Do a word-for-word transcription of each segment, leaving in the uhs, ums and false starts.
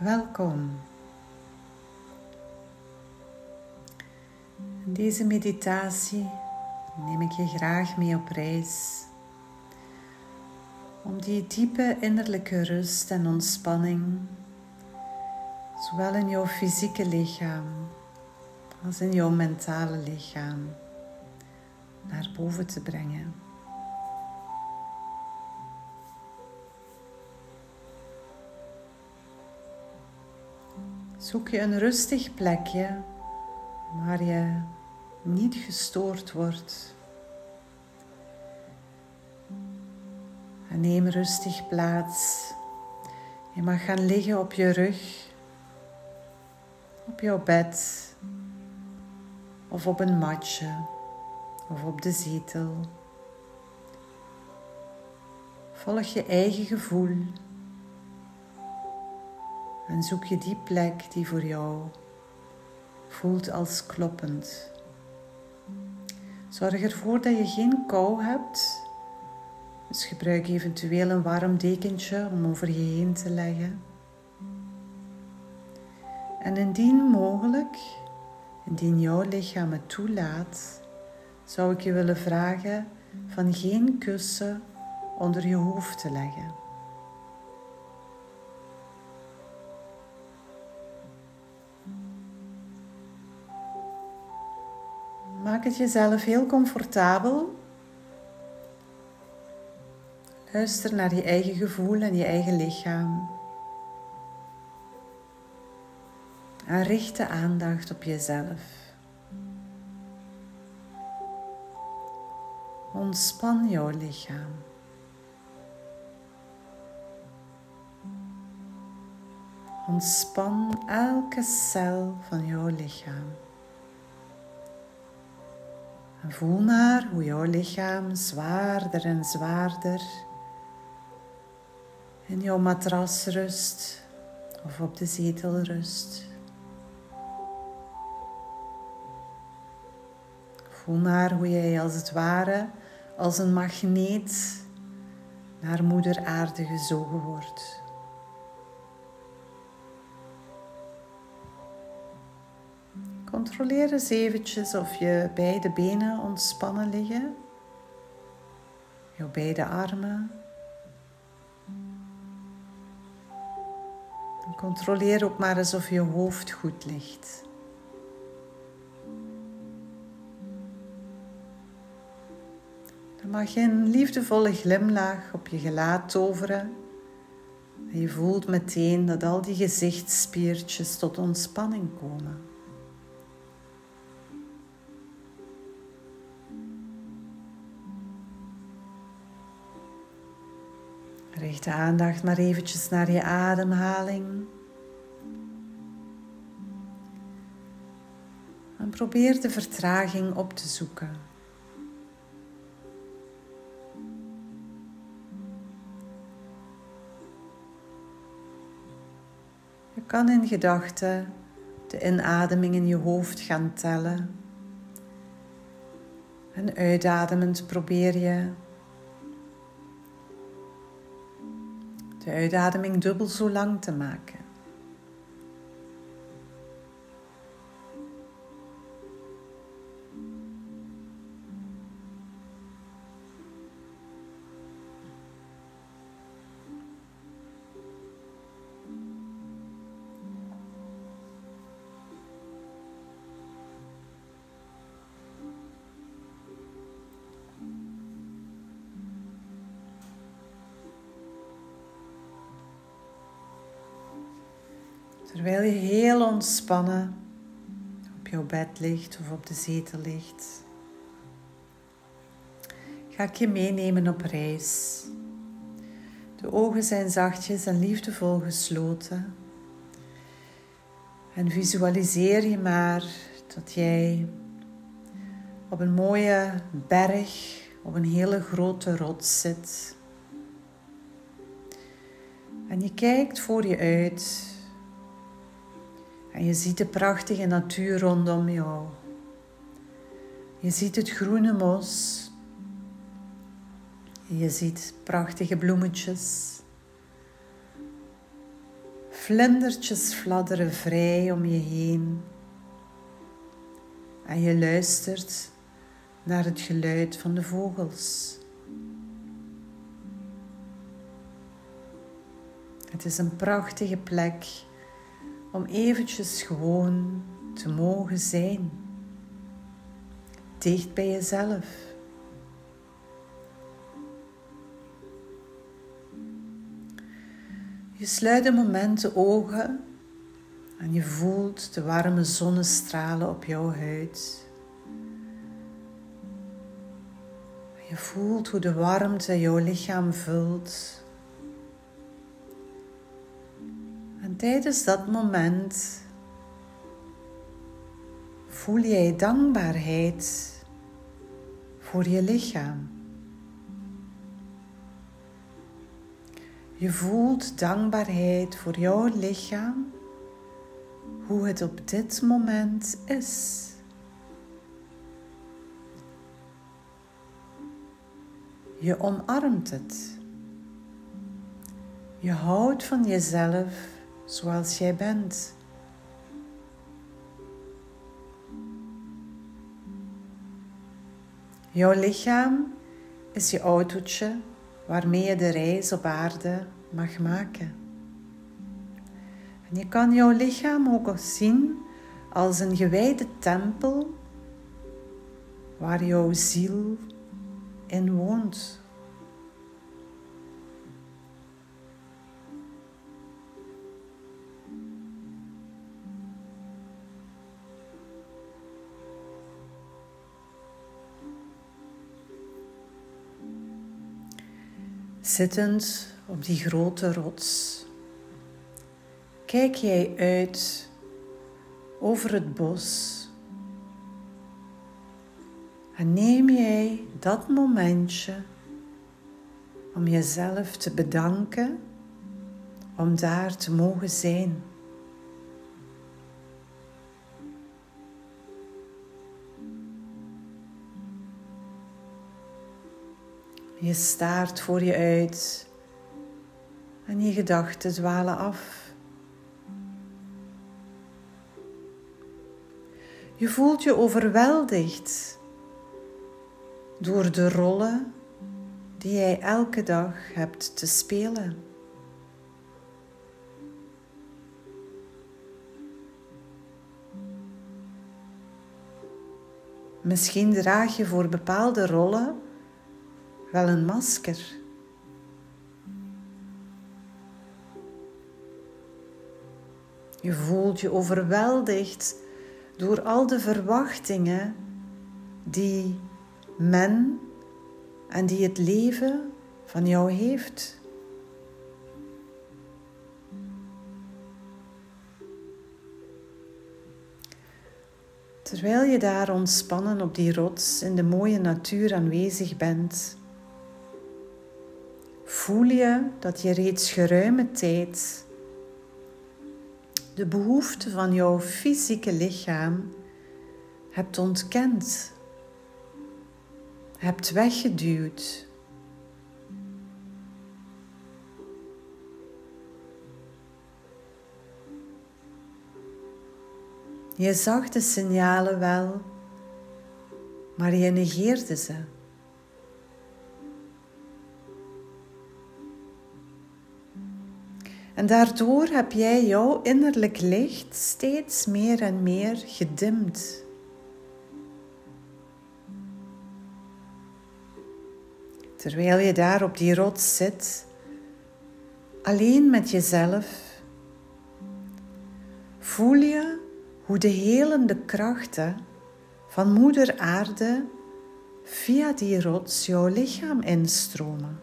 Welkom. In deze meditatie neem ik je graag mee op reis om die diepe innerlijke rust en ontspanning, zowel in jouw fysieke lichaam als in jouw mentale lichaam, naar boven te brengen. Zoek je een rustig plekje waar je niet gestoord wordt. En neem rustig plaats. Je mag gaan liggen op je rug, op jouw bed, of op een matje, of op de zetel. Volg je eigen gevoel. En zoek je die plek die voor jou voelt als kloppend. Zorg ervoor dat je geen kou hebt. Dus gebruik eventueel een warm dekentje om over je heen te leggen. En indien mogelijk, indien jouw lichaam het toelaat, zou ik je willen vragen van geen kussen onder je hoofd te leggen. Maak het jezelf heel comfortabel. Luister naar je eigen gevoel en je eigen lichaam. En richt de aandacht op jezelf. Ontspan jouw lichaam. Ontspan elke cel van jouw lichaam. En voel maar hoe jouw lichaam zwaarder en zwaarder in jouw matras rust of op de zetel rust. Voel maar hoe jij als het ware als een magneet naar moeder aarde gezogen wordt. Controleer eens eventjes of je beide benen ontspannen liggen. Jouw beide armen. En controleer ook maar eens of je hoofd goed ligt. Dan mag je een liefdevolle glimlach op je gelaat toveren. En je voelt meteen dat al die gezichtsspiertjes tot ontspanning komen. Richt de aandacht maar eventjes naar je ademhaling. En probeer de vertraging op te zoeken. Je kan in gedachten de inademing in je hoofd gaan tellen. En uitademend probeer je de uitademing dubbel zo lang te maken. Terwijl je heel ontspannen op jouw bed ligt of op de zetel ligt, ga ik je meenemen op reis. De ogen zijn zachtjes en liefdevol gesloten. En visualiseer je maar dat jij op een mooie berg, op een hele grote rots zit. En je kijkt voor je uit. En je ziet de prachtige natuur rondom jou. Je ziet het groene mos. Je ziet prachtige bloemetjes. Vlindertjes fladderen vrij om je heen. En je luistert naar het geluid van de vogels. Het is een prachtige plek om eventjes gewoon te mogen zijn. Dicht bij jezelf. Je sluit een moment de ogen en je voelt de warme zonnestralen op jouw huid. Je voelt hoe de warmte jouw lichaam vult. En tijdens dat moment voel jij dankbaarheid voor je lichaam. Je voelt dankbaarheid voor jouw lichaam, hoe het op dit moment is. Je omarmt het. Je houdt van jezelf zoals jij bent. Jouw lichaam is je autootje waarmee je de reis op aarde mag maken. En je kan jouw lichaam ook zien als een gewijde tempel waar jouw ziel in woont. Zittend op die grote rots, kijk jij uit over het bos en neem jij dat momentje om jezelf te bedanken om daar te mogen zijn. Je staart voor je uit en je gedachten dwalen af. Je voelt je overweldigd door de rollen die jij elke dag hebt te spelen. Misschien draag je voor bepaalde rollen wel een masker. Je voelt je overweldigd door al de verwachtingen die men en die het leven van jou heeft. Terwijl je daar ontspannen op die rots in de mooie natuur aanwezig bent, voel je dat je reeds geruime tijd de behoefte van jouw fysieke lichaam hebt ontkend, hebt weggeduwd. Je zag de signalen wel, maar je negeerde ze. En daardoor heb jij jouw innerlijk licht steeds meer en meer gedimd. Terwijl je daar op die rots zit, alleen met jezelf, voel je hoe de helende krachten van Moeder Aarde via die rots jouw lichaam instromen.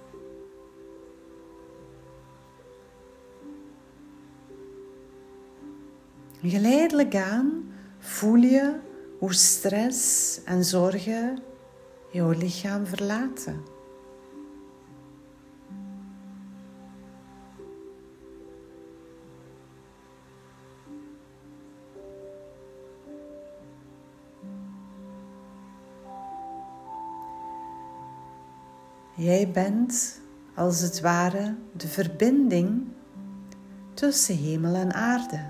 Geleidelijk aan voel je hoe stress en zorgen jouw lichaam verlaten. Jij bent als het ware de verbinding tussen hemel en aarde.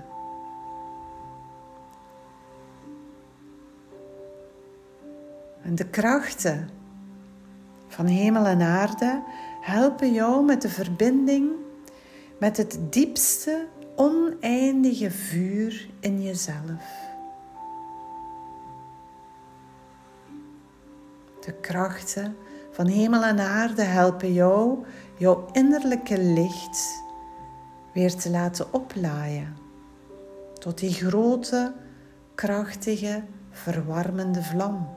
En de krachten van hemel en aarde helpen jou met de verbinding met het diepste, oneindige vuur in jezelf. De krachten van hemel en aarde helpen jou, jouw innerlijke licht weer te laten oplaaien tot die grote, krachtige, verwarmende vlam.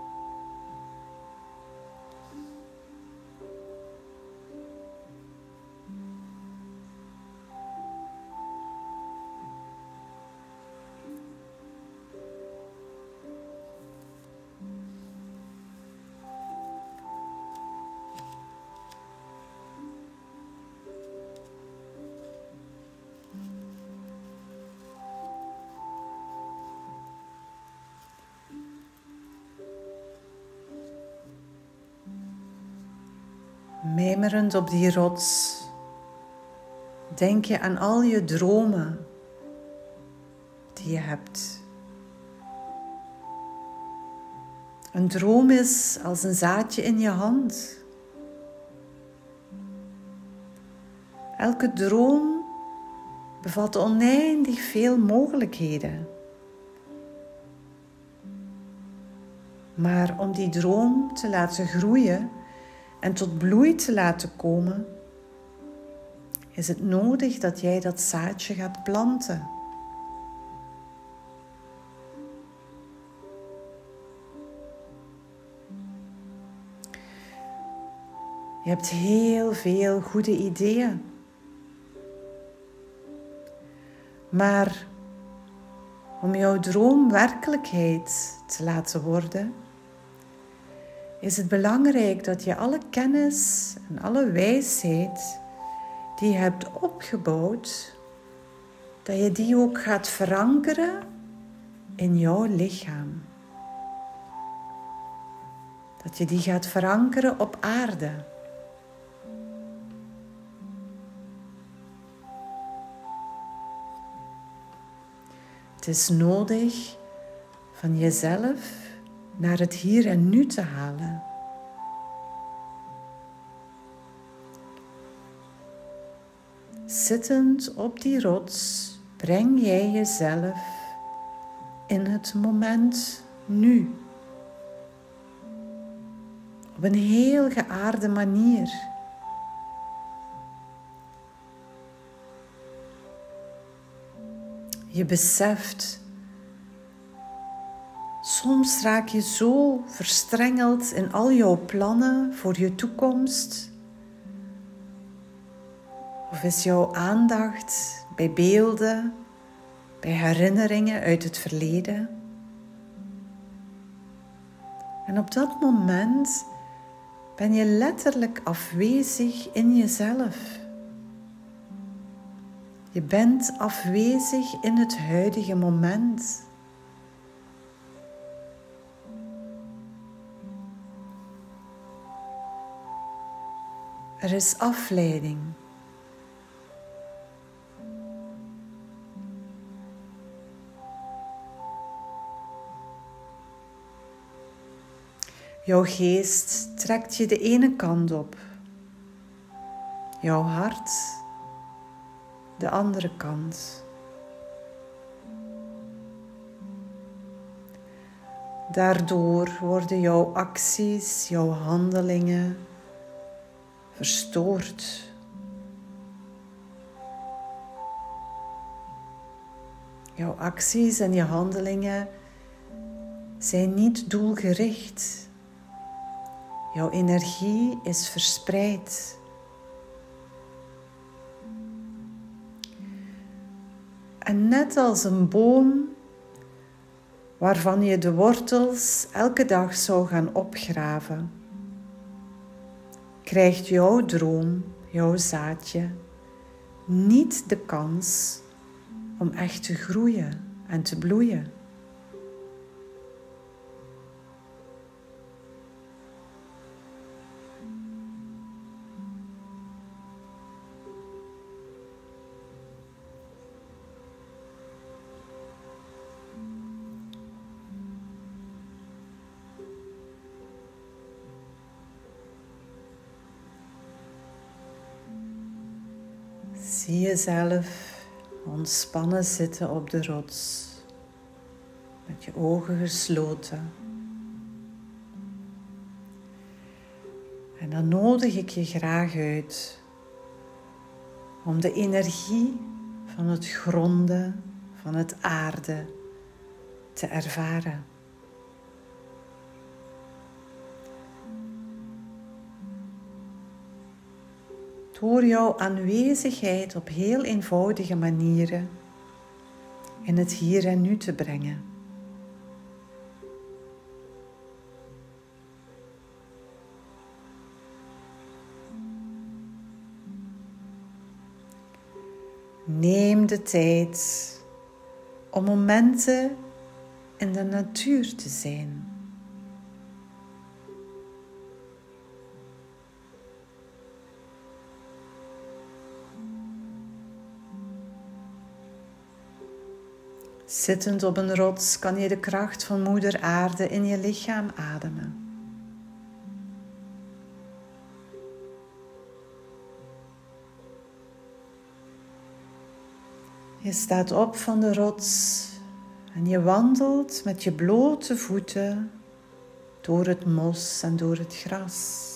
Mijmerend op die rots, denk je aan al je dromen die je hebt. Een droom is als een zaadje in je hand. Elke droom bevat oneindig veel mogelijkheden. Maar om die droom te laten groeien en tot bloei te laten komen, is het nodig dat jij dat zaadje gaat planten. Je hebt heel veel goede ideeën. Maar om jouw droom werkelijkheid te laten worden, is het belangrijk dat je alle kennis en alle wijsheid die je hebt opgebouwd, dat je die ook gaat verankeren in jouw lichaam. Dat je die gaat verankeren op aarde. Het is nodig van jezelf naar het hier en nu te halen. Zittend op die rots breng jij jezelf in het moment nu. Op een heel geaarde manier. Je beseft, soms raak je zo verstrengeld in al jouw plannen voor je toekomst. Of is jouw aandacht bij beelden, bij herinneringen uit het verleden. En op dat moment ben je letterlijk afwezig in jezelf. Je bent afwezig in het huidige moment. Er is afleiding. Jouw geest trekt je de ene kant op. Jouw hart de andere kant. Daardoor worden jouw acties, jouw handelingen verstoord. Jouw acties en je handelingen zijn niet doelgericht. Jouw energie is verspreid. En net als een boom waarvan je de wortels elke dag zou gaan opgraven, krijgt jouw droom, jouw zaadje, niet de kans om echt te groeien en te bloeien. Zie jezelf ontspannen zitten op de rots, met je ogen gesloten. En dan nodig ik je graag uit om de energie van het gronden, van het aarde te ervaren. Door jouw aanwezigheid op heel eenvoudige manieren in het hier en nu te brengen. Neem de tijd om momenten in de natuur te zijn. Zittend op een rots kan je de kracht van Moeder Aarde in je lichaam ademen. Je staat op van de rots en je wandelt met je blote voeten door het mos en door het gras.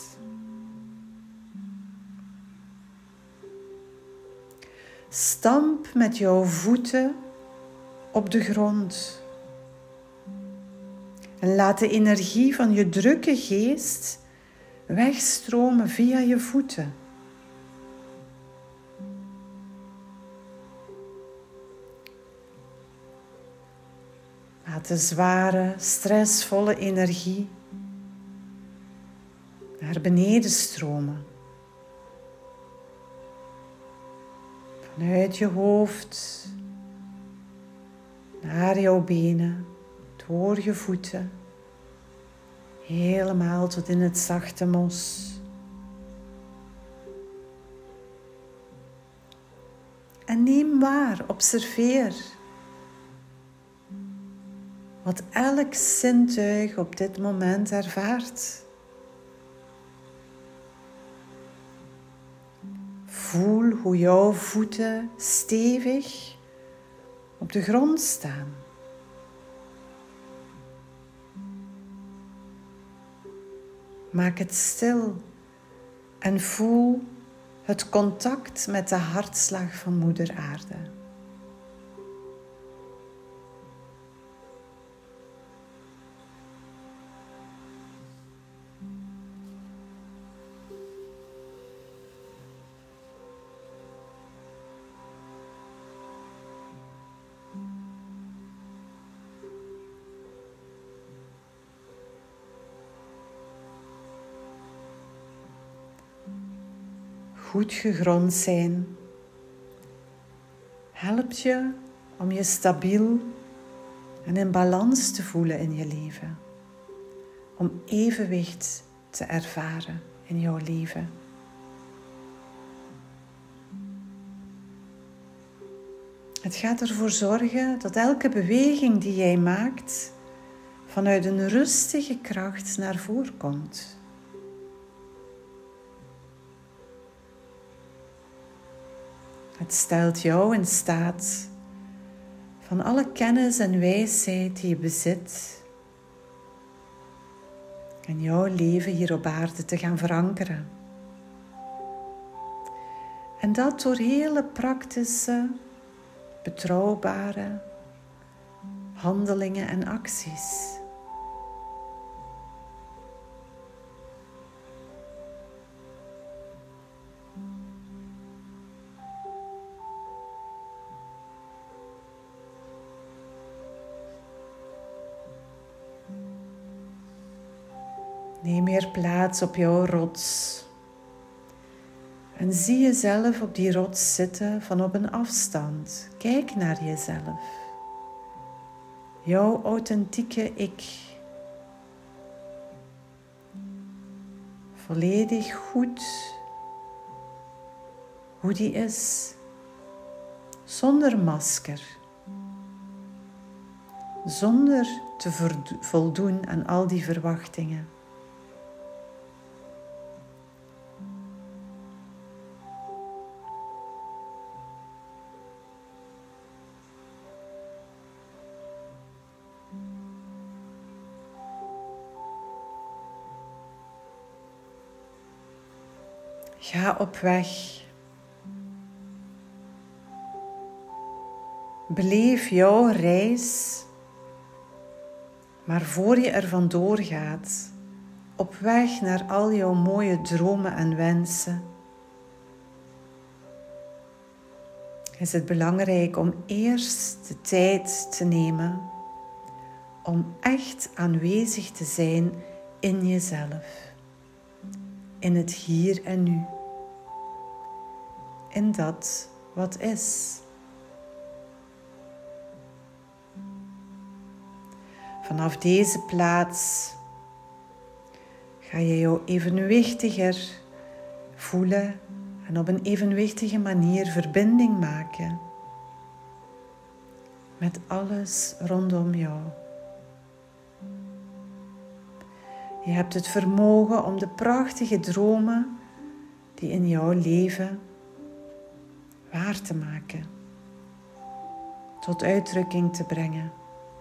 Stamp met jouw voeten op de grond. En laat de energie van je drukke geest wegstromen via je voeten. Laat de zware, stressvolle energie naar beneden stromen. Vanuit je hoofd naar jouw benen, door je voeten, helemaal tot in het zachte mos. En neem waar, observeer wat elk zintuig op dit moment ervaart. Voel hoe jouw voeten stevig op de grond staan. Maak het stil en voel het contact met de hartslag van Moeder Aarde. Goed gegrond zijn helpt je om je stabiel en in balans te voelen in je leven. Om evenwicht te ervaren in jouw leven. Het gaat ervoor zorgen dat elke beweging die jij maakt vanuit een rustige kracht naar voren komt. Het stelt jou in staat van alle kennis en wijsheid die je bezit en jouw leven hier op aarde te gaan verankeren. En dat door hele praktische, betrouwbare handelingen en acties. Neem meer plaats op jouw rots en zie jezelf op die rots zitten van op een afstand. Kijk naar jezelf, jouw authentieke ik. Volledig goed hoe die is, zonder masker, zonder te voldoen aan al die verwachtingen. Ga op weg. Beleef jouw reis, maar voor je er vandoor gaat, op weg naar al jouw mooie dromen en wensen, is het belangrijk om eerst de tijd te nemen om echt aanwezig te zijn in jezelf, in het hier en nu, in dat wat is. Vanaf deze plaats ga je jou evenwichtiger voelen en op een evenwichtige manier verbinding maken met alles rondom jou. Je hebt het vermogen om de prachtige dromen die in jouw leven waar te maken, tot uitdrukking te brengen.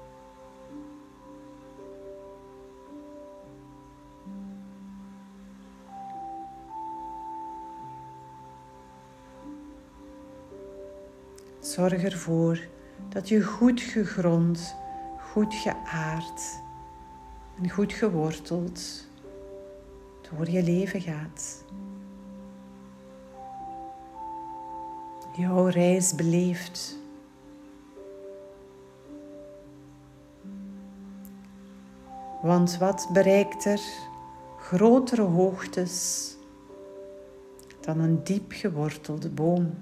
Zorg ervoor dat je goed gegrond, goed geaard en goed geworteld door je leven gaat. Jouw reis beleeft. Want wat bereikt er grotere hoogtes dan een diep gewortelde boom?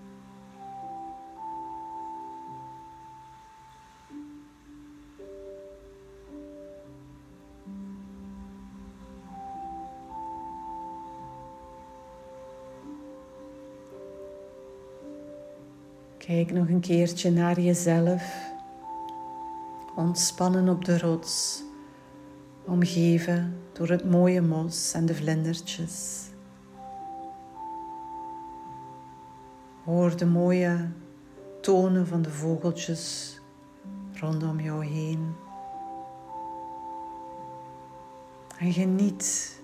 Kijk nog een keertje naar jezelf, ontspannen op de rots, omgeven door het mooie mos en de vlindertjes. Hoor de mooie tonen van de vogeltjes rondom jou heen. En geniet,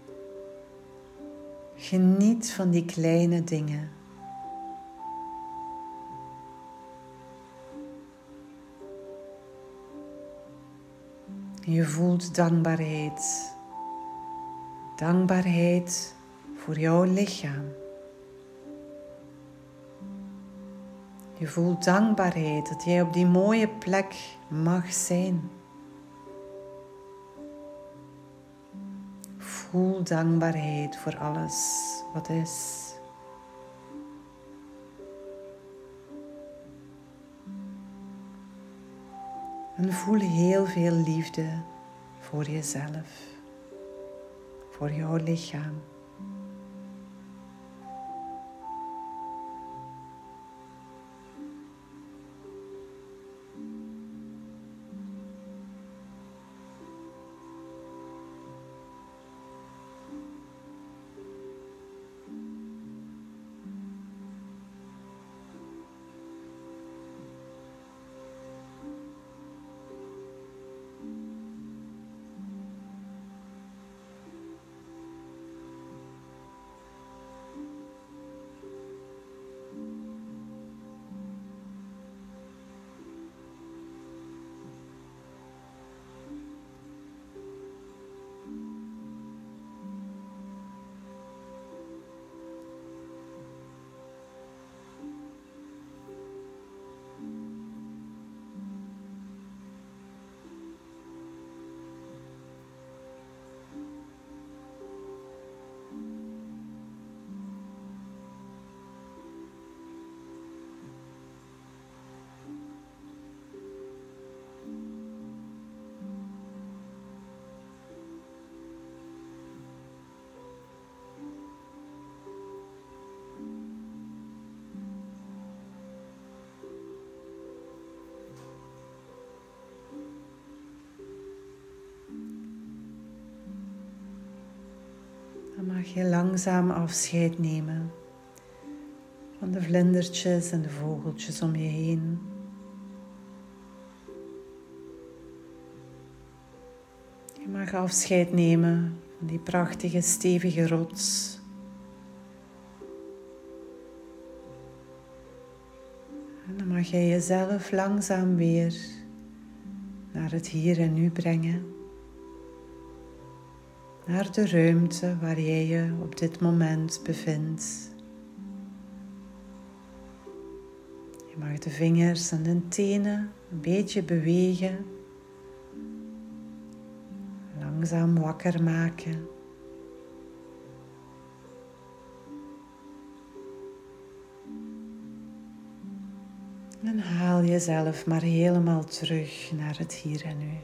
geniet van die kleine dingen. Je voelt dankbaarheid. Dankbaarheid voor jouw lichaam. Je voelt dankbaarheid dat jij op die mooie plek mag zijn. Voel dankbaarheid voor alles wat is. En voel heel veel liefde voor jezelf, voor jouw lichaam. Dan mag je langzaam afscheid nemen van de vlindertjes en de vogeltjes om je heen. Je mag afscheid nemen van die prachtige stevige rots mag jij jezelf langzaam weer naar het hier en nu brengen. Naar de ruimte waar jij je op dit moment bevindt. Je mag de vingers en de tenen een beetje bewegen. Langzaam wakker maken. En haal jezelf maar helemaal terug naar het hier en nu.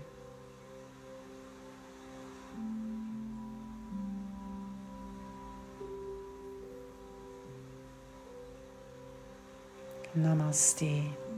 Namaste.